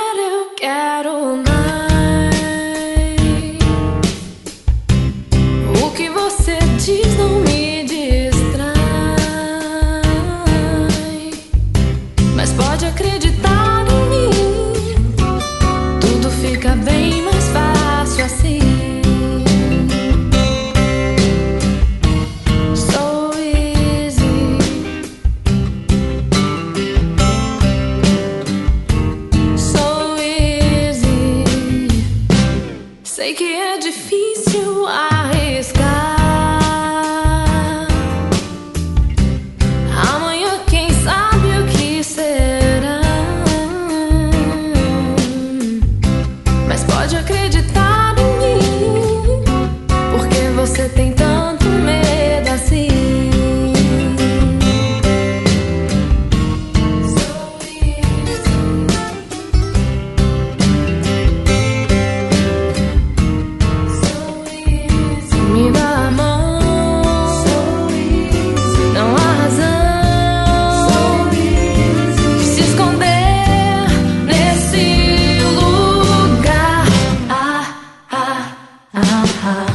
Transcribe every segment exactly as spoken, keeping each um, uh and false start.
quero, eu quero mais. O que você diz não me distrai, mas pode acreditar em mim, tudo fica bem mais fácil assim. Sei que é difícil arriscar. Amanhã quem sabe o que será, mas pode acreditar em mim, porque você tem tanto medo assim. Me dá a mão, não há razão de se esconder nesse lugar. Ah, ah, ah, ah.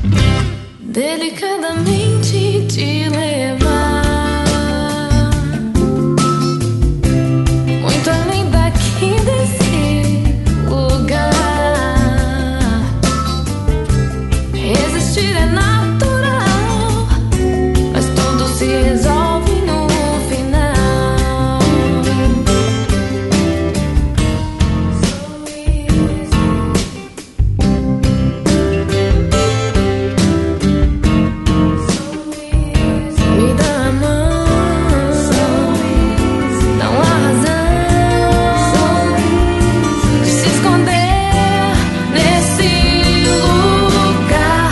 Delicadamente te levar muito além daqui desse lugar. Resistir é natural, mas tudo se resolve no final. Me dá a mão, não há razão de se esconder nesse lugar.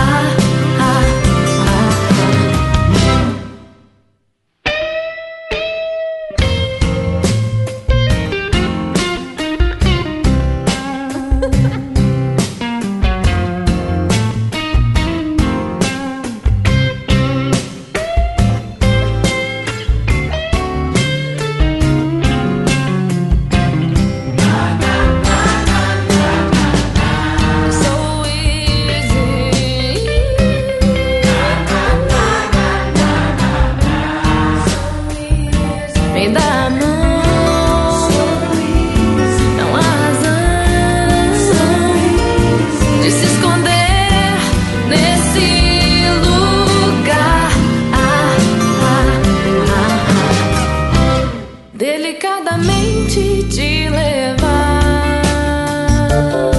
Me dá a mão, não há razão de se esconder nesse lugar. Ah, ah, ah, ah. Delicadamente te levar.